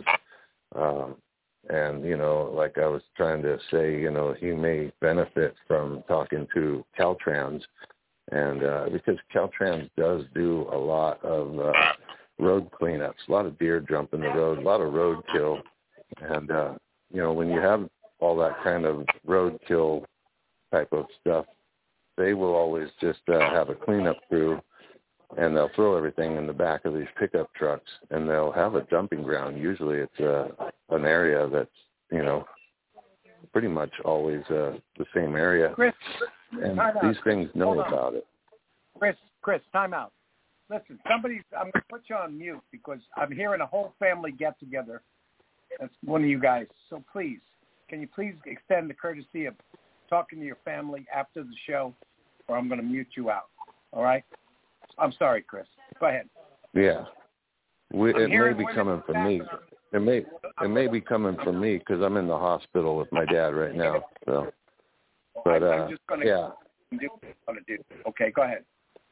Speaker 16: And, you know, like I was trying to say, you know, he may benefit from talking to Caltrans, and because Caltrans does do a lot of road cleanups, a lot of deer jump in the road, a lot of roadkill. And, you know, when you have all that kind of roadkill type of stuff, they will always just have a cleanup crew, and they'll throw everything in the back of these pickup trucks, and they'll have a dumping ground. Usually it's an area that's, you know, pretty much always the same area.
Speaker 5: Chris,
Speaker 16: and these things know about it.
Speaker 5: Chris, time out. Listen, I'm going to put you on mute because I'm hearing a whole family get-together. That's one of you guys. So please, can you please extend the courtesy of talking to your family after the show, or I'm going to mute you out. All right? I'm sorry, Chris. Go ahead.
Speaker 16: Yeah. It may be coming from me. It may be coming from me because I'm in the hospital with my dad right now. So, but
Speaker 5: I'm just going to
Speaker 16: yeah.
Speaker 5: do what I'm going to do. Okay, go ahead.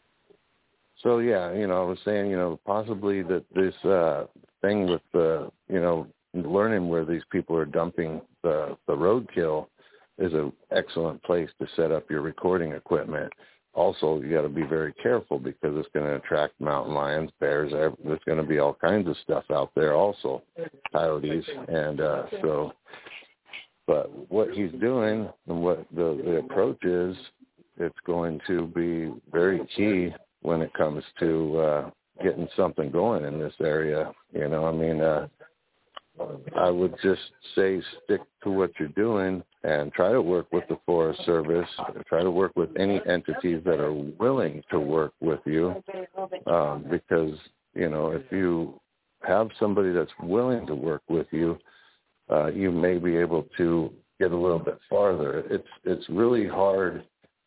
Speaker 16: So yeah, you know, I was saying, you know, possibly that this thing with the, you know, learning where these people are dumping the roadkill is an excellent place to set up your recording equipment. Also, you got to be very careful because it's going to attract mountain lions, bears. There's going to be all kinds of stuff out there also, coyotes. And so, but what he's doing and what the approach is, it's going to be very key when it comes to getting something going in this area. You know, I mean, I would just say stick to what you're doing and try to work with the Forest Service, try to work with any entities that are willing to work with you, because, you know, if you have somebody that's willing to work with you, you may be able to get a little bit farther. It's really hard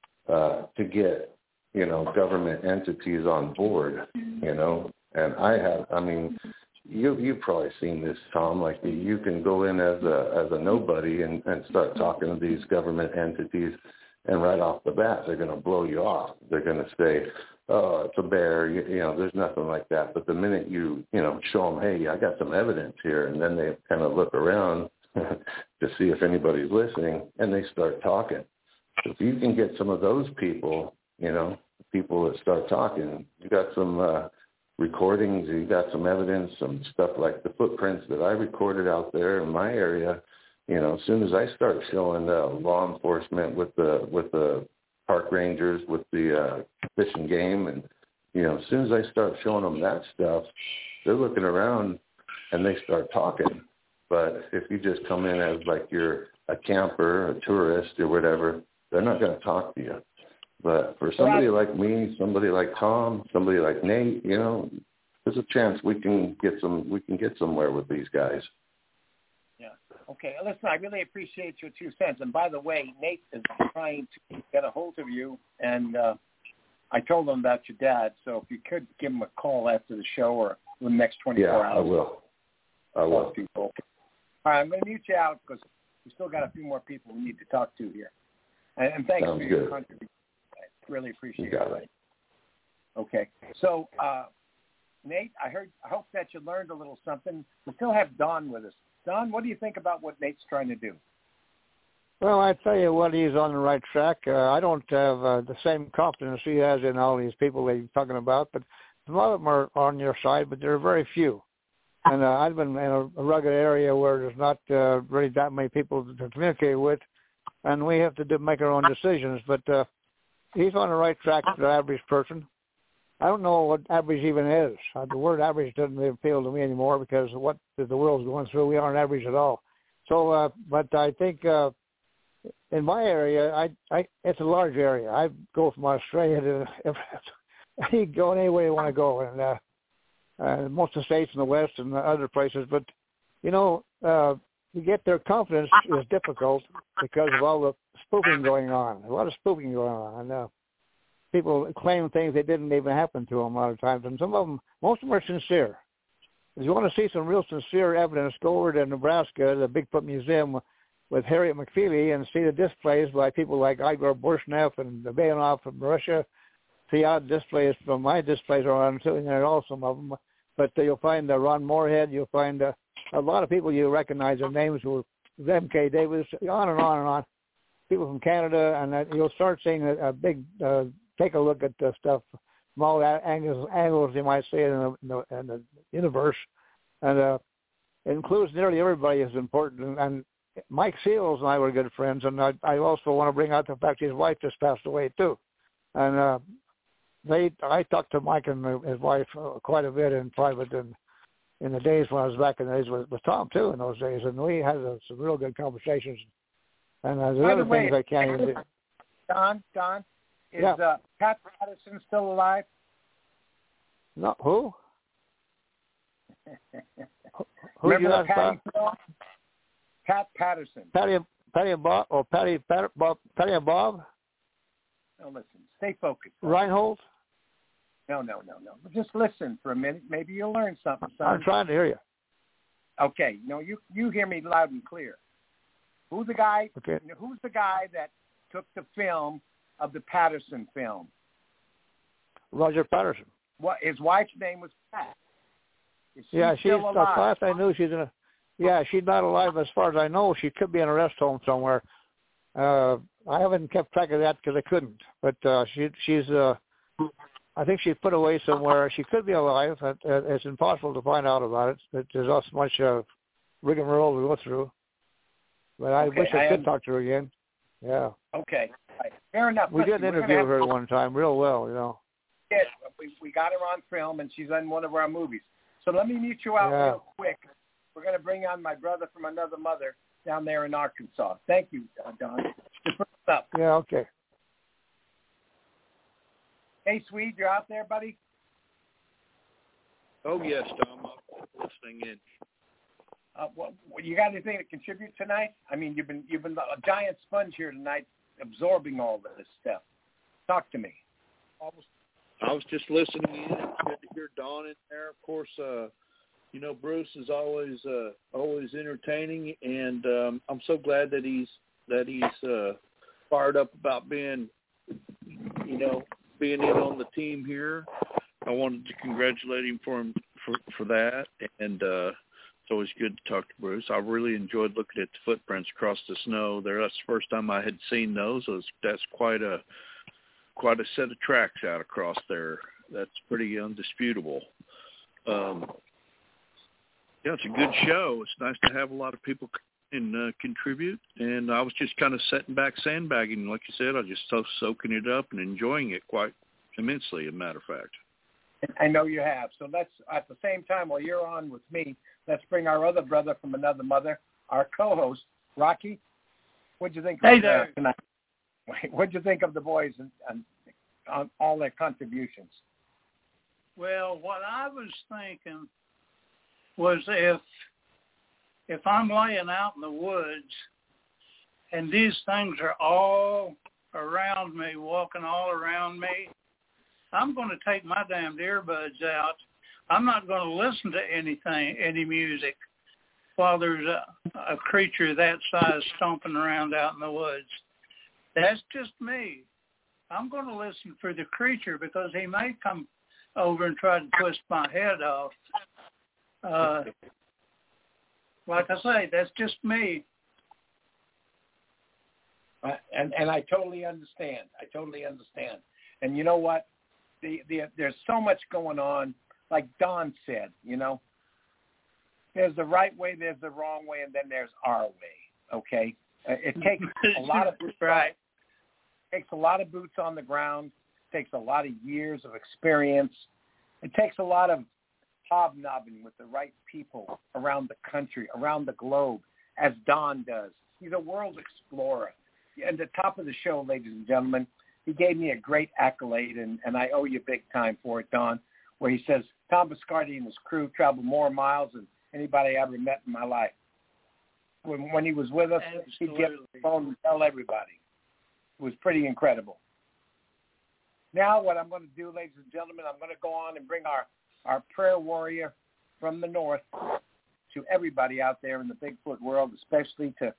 Speaker 16: to get, you know, government entities on board, you know, and I mean, you've probably seen this, Tom, like you can go in as a nobody and start talking to these government entities, and right off the bat, they're going to blow you off. They're going to say, oh, it's a bear, you know, there's nothing like that. But the minute you know, show them, hey, I got some evidence here, and then they kind of look around to see if anybody's listening, and they start talking. So if you can get some of those people, you know, people that start talking, you got some recordings, you got some evidence, some stuff like the footprints that I recorded out there in my area. You know, as soon as I start showing law enforcement with the park rangers, with the Fish and Game, and, you know, as soon as I start showing them that stuff, they're looking around and they start talking. But if you just come in as like you're a camper, a tourist, or whatever, they're not going to talk to you. But for somebody like me, somebody like Tom, somebody like Nate, you know, there's a chance we can get somewhere with these guys.
Speaker 5: Yeah. Okay. Listen, I really appreciate your 2 cents. And by the way, Nate is trying to get a hold of you, and I told him about your dad. So if you could give him a call after the show or the next 24 hours.
Speaker 16: Yeah, I will.
Speaker 5: All right, I'm going to mute you out because we still got a few more people we need to talk to here. And thanks for your contribution. I really appreciate it. Okay. So, Nate, I hope that you learned a little something. We still have Don with us. Don, what do you think about what Nate's trying to do?
Speaker 13: Well, I tell you what, he's on the right track. I don't have the same confidence he has in all these people that he's talking about, but a lot of them are on your side, but there are very few. And I've been in a rugged area where there's not really that many people to communicate with, and we have to make our own decisions. But he's on the right track for the average person. I don't know what average even is. The word average doesn't appeal to me anymore because of what the world's going through. We aren't average at all. So, but I think in my area, it's a large area. I go from Australia to I can go anywhere you want to go, and most of the states in the West and other places. But, to get their confidence is difficult because of all the spoofing going on. A lot of spoofing going on. And people claim things that didn't even happen to them a lot of times. And most of them are sincere. If you want to see some real sincere evidence, go over to Nebraska, the Bigfoot Museum with Harriet McFeely, and see the displays by people like Igor Burshnev and Bayanov from Russia. See how displays from my displays are on too, and there are also some of them. But you'll find Ron Moorhead, you'll find a lot of people you recognize their names, were M.K. Davis, on and on and on. People from Canada, and you'll start seeing a big, take a look at the stuff from all angles you might see in the universe. And it includes nearly everybody is important. And Mike Seals and I were good friends, and I also want to bring out the fact his wife just passed away too. And I talked to Mike and his wife quite a bit in private, and in the days when I was back in the days with Tom too in those days, and we had some real good conversations. And there's other things I can't even do.
Speaker 5: Don, is Pat Patterson still alive?
Speaker 13: No, who? Who
Speaker 5: Remember
Speaker 13: you asked about?
Speaker 5: Pat Patterson.
Speaker 13: Patty and Bob, or Patty and Bob?
Speaker 5: No, listen. Stay focused.
Speaker 13: Reinhold?
Speaker 5: No. Just listen for a minute. Maybe you'll learn something, son.
Speaker 13: I'm trying to hear you.
Speaker 5: Okay. No, you hear me loud and clear. Who's the guy?
Speaker 13: Okay.
Speaker 5: Who's the guy that took the film of the Patterson film?
Speaker 13: Roger Patterson.
Speaker 5: What? His wife's name was Pat. Is she
Speaker 13: she's
Speaker 5: still alive?
Speaker 13: Last I knew, she's in a. Yeah, she's not alive as far as I know. She could be in a rest home somewhere. I haven't kept track of that because I couldn't. But she's. I think she's put away somewhere. She could be alive. It's impossible to find out about it. There's not so much rigmarole to go through. But I wish I could talk to her again. Yeah.
Speaker 5: Okay. Right. Fair enough.
Speaker 13: We did interview her one time real well,
Speaker 5: Yes, we got her on film, and she's in one of our movies. So let me mute you out real quick. We're going to bring on my brother from another mother down there in Arkansas. Thank you, Don. Just put this up.
Speaker 13: Yeah, okay.
Speaker 5: Hey, Swede, you're out there, buddy?
Speaker 18: Oh, yes, Tom. I'm listening in.
Speaker 5: You got anything to contribute tonight? I mean, you've been a giant sponge here tonight, absorbing all of this stuff. Talk to me.
Speaker 18: I was just listening in. It's good to hear Don in there. Of course, Bruce is always entertaining, and I'm so glad that he's fired up about being in on the team here. I wanted to congratulate him for that, and it's always good to talk to Bruce. I really enjoyed looking at the footprints across the snow there. That's the first time I had seen those. That's quite a set of tracks out across there. That's pretty undisputable. It's a good show. It's nice to have a lot of people and contribute. And I was just kind of sitting back, sandbagging, like you said. I was just soaking it up and enjoying it quite immensely, as a matter of fact.
Speaker 5: I know you have. So let's, at the same time, while you're on with me, let's bring our other brother from another mother, our co-host, Rocky. What'd you think of tonight? What'd you think of the boys and on all their contributions?
Speaker 19: Well, what I was thinking was if I'm laying out in the woods and these things are all around me, walking all around me, I'm going to take my damned earbuds out. I'm not going to listen to any music while there's a creature that size stomping around out in the woods. That's just me. I'm going to listen for the creature because he may come over and try to twist my head off. Like I say, that's just me.
Speaker 5: And I totally understand. And you know what? There's so much going on. Like Don said, there's the right way, there's the wrong way, and then there's our way. Okay, it takes a lot of takes a lot of boots on the ground. Takes a lot of years of experience. It takes a lot of hobnobbing with the right people around the country, around the globe, as Don does. He's a world explorer. At the top of the show, ladies and gentlemen, he gave me a great accolade, and I owe you big time for it, Don. where he says, Tom Biscardi and his crew traveled more miles than anybody I ever met in my life. When he was with us, he'd get on the phone and tell everybody. It was pretty incredible. Now what I'm going to do, ladies and gentlemen, I'm going to go on and bring our prayer warrior from the north to everybody out there in the Bigfoot world, especially to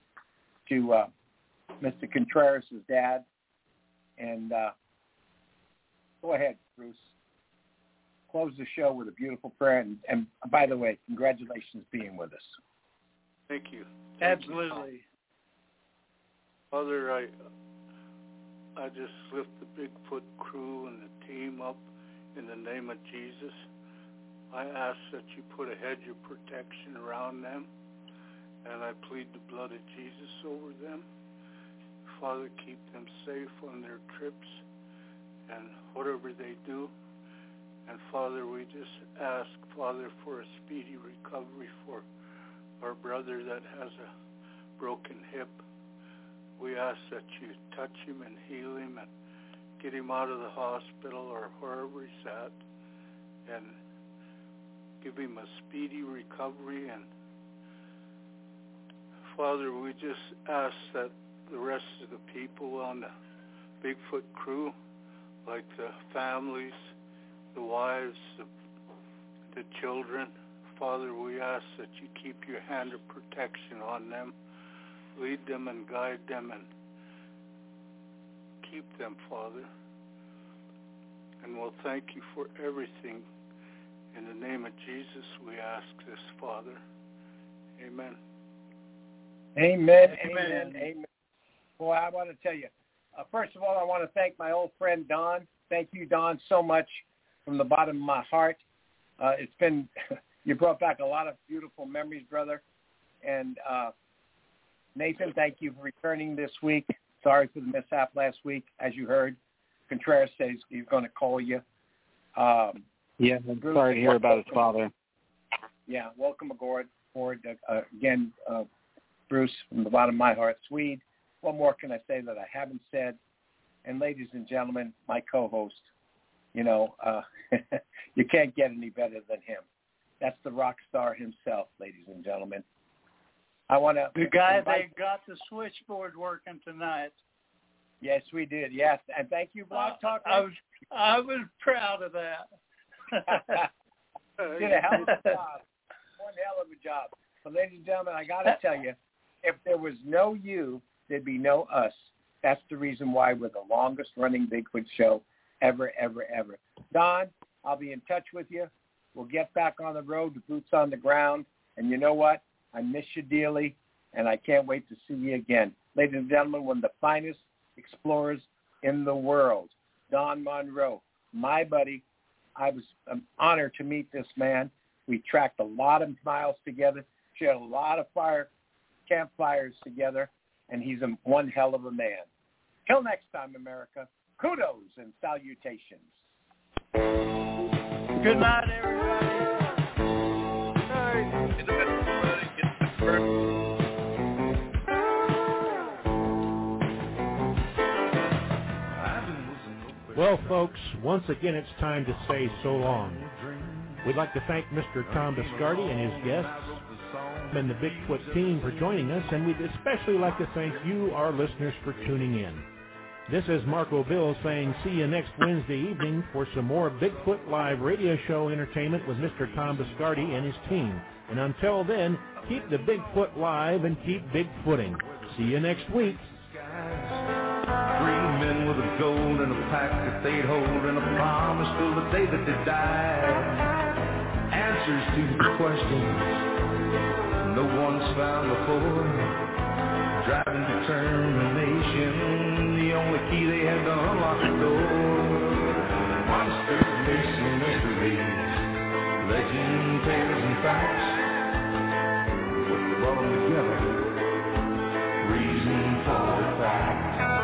Speaker 5: Mr. Contreras' dad. And go ahead, Bruce. Close the show with a beautiful prayer. And by the way, congratulations being with us.
Speaker 15: Thank you.
Speaker 19: Absolutely.
Speaker 15: Father, I just lift the Bigfoot crew and the team up in the name of Jesus. I ask that you put a hedge of protection around them, and I plead the blood of Jesus over them. Father, keep them safe on their trips and whatever they do. And Father, we just ask, Father, for a speedy recovery for our brother that has a broken hip. We ask that you touch him and heal him and get him out of the hospital or wherever he's at and give him a speedy recovery. And Father, we just ask that the rest of the people on the Bigfoot crew, like the families, the wives, the children, Father, we ask that you keep your hand of protection on them. Lead them and guide them and keep them, Father. And we'll thank you for everything. In the name of Jesus, we ask this, Father. Amen.
Speaker 5: Amen, amen, amen. Boy, I want to tell you, first of all, I want to thank my old friend Don. Thank you, Don, so much from the bottom of my heart. It's been, you brought back a lot of beautiful memories, brother. And Nathan, thank you for returning this week. Sorry for the mishap last week. As you heard, Contreras says he's going to call you.
Speaker 17: I'm sorry to hear about his father.
Speaker 5: Yeah, welcome aboard again, Bruce, from the bottom of my heart. Swede, what more can I say that I haven't said? And ladies and gentlemen, my co-host, you can't get any better than him. That's the rock star himself, ladies and gentlemen.
Speaker 19: The guy that got the switchboard working tonight.
Speaker 5: Yes, we did. Yes, and thank you, Blog Talk.
Speaker 19: I was proud of that.
Speaker 5: Did a hell of a job. One hell of a job. But ladies and gentlemen, I got to tell you, if there was no you, there'd be no us. That's the reason why we're the longest running Bigfoot show ever, ever, ever. Don, I'll be in touch with you. We'll get back on the road, the boots on the ground. And you know what? I miss you dearly, and I can't wait to see you again. Ladies and gentlemen, one of the finest explorers in the world, Don Monroe, my buddy. I was honored to meet this man. We tracked a lot of miles together, shared a lot of campfires together, and he's one hell of a man. Till next time, America, kudos and salutations.
Speaker 19: Good night, everybody.
Speaker 12: Well, folks, once again, it's time to say so long. We'd like to thank Mr. Tom Biscardi and his guests and the Bigfoot team for joining us, and we'd especially like to thank you, our listeners, for tuning in. This is Marco Bill saying see you next Wednesday evening for some more Bigfoot Live radio show entertainment with Mr. Tom Biscardi and his team. And until then, keep the Bigfoot live and keep Bigfooting. See you next week.
Speaker 11: 3 men with a gold and a pack that they'd hold and a promise till the day that they died. Answers to the questions no one's found before. Driving determination, the only key they had to unlock the door. Monsters, myths, and mysteries, legend, tales, and facts. What brought them together? Reason for the fact.